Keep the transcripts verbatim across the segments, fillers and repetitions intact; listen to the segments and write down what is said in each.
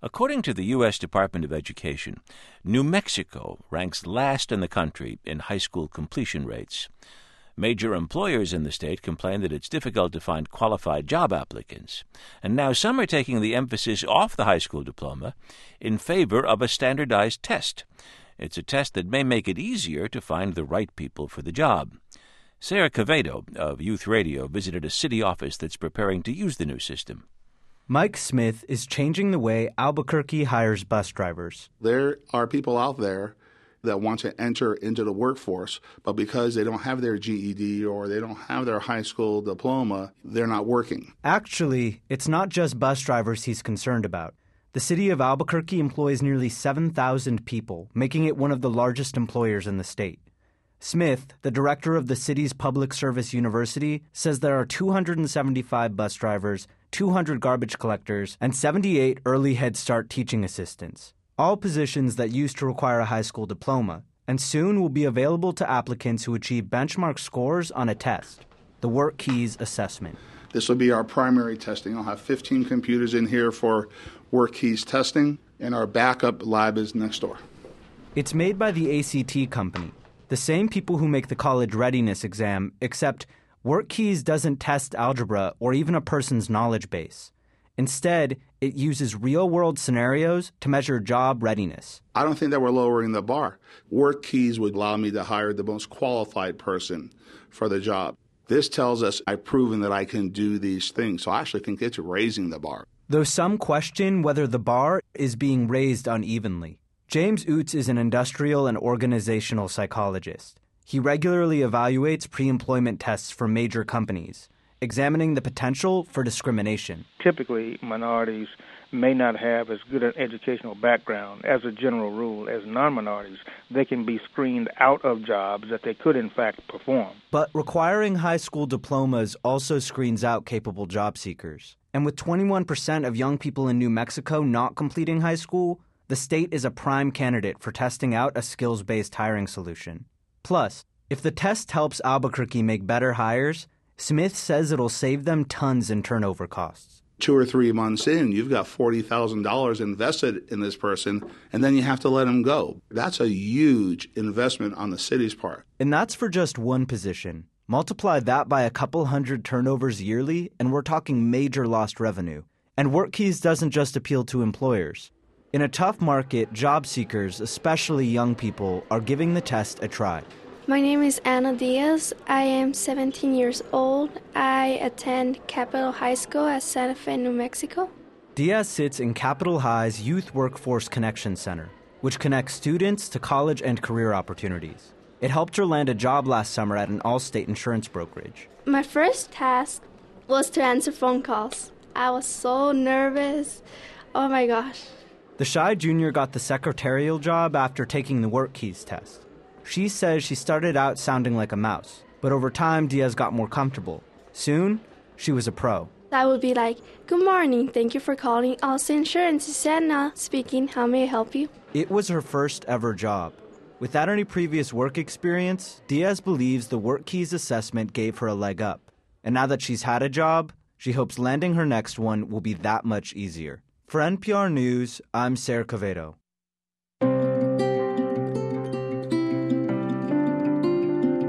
According to the U S Department of Education, New Mexico ranks last in the country in high school completion rates. Major employers in the state complain that it's difficult to find qualified job applicants, and now some are taking the emphasis off the high school diploma in favor of a standardized test. It's a test that may make it easier to find the right people for the job. Sarah Quevedo of Youth Radio visited a city office that's preparing to use the new system. Mike Smith is changing the way Albuquerque hires bus drivers. There are people out there that want to enter into the workforce, but because they don't have their G E D or they don't have their high school diploma, they're not working. Actually, it's not just bus drivers he's concerned about. The city of Albuquerque employs nearly seven thousand people, making it one of the largest employers in the state. Smith, the director of the city's public service university, says there are two hundred seventy-five bus drivers, two hundred garbage collectors, and seventy-eight early Head Start teaching assistants, all positions that used to require a high school diploma, and soon will be available to applicants who achieve benchmark scores on a test, the WorkKeys assessment. This will be our primary testing. I'll have fifteen computers in here for WorkKeys testing, and our backup lab is next door. It's made by the A C T company, the same people who make the college readiness exam, except WorkKeys doesn't test algebra or even a person's knowledge base. Instead, it uses real-world scenarios to measure job readiness. I don't think that we're lowering the bar. WorkKeys would allow me to hire the most qualified person for the job. This tells us I've proven that I can do these things, so I actually think it's raising the bar. Though some question whether the bar is being raised unevenly. James Oots is an industrial and organizational psychologist. He regularly evaluates pre-employment tests for major companies, examining the potential for discrimination. Typically, minorities may not have as good an educational background as a general rule as non-minorities. They can be screened out of jobs that they could, in fact, perform. But requiring high school diplomas also screens out capable job seekers. And with twenty-one percent of young people in New Mexico not completing high school, the state is a prime candidate for testing out a skills-based hiring solution. Plus, if the test helps Albuquerque make better hires, Smith says it'll save them tons in turnover costs. Two or three months in, you've got forty thousand dollars invested in this person, and then you have to let him go. That's a huge investment on the city's part. And that's for just one position. Multiply that by a couple hundred turnovers yearly, and we're talking major lost revenue. And WorkKeys doesn't just appeal to employers. In a tough market, job seekers, especially young people, are giving the test a try. My name is Ana Diaz. I am seventeen years old. I attend Capitol High School at Santa Fe, New Mexico. Diaz sits in Capitol High's Youth Workforce Connection Center, which connects students to college and career opportunities. It helped her land a job last summer at an all-state insurance brokerage. My first task was to answer phone calls. I was so nervous. Oh my gosh. The shy junior got the secretarial job after taking the WorkKeys test. She says she started out sounding like a mouse, but over time Diaz got more comfortable. Soon, she was a pro. I would be like, "Good morning, thank you for calling Allstate Insurance. This is Anna speaking. How may I help you?" It was her first ever job. Without any previous work experience, Diaz believes the WorkKeys assessment gave her a leg up. And now that she's had a job, she hopes landing her next one will be that much easier. For N P R News, I'm Sarah Quevedo.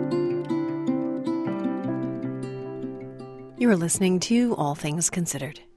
You're listening to All Things Considered.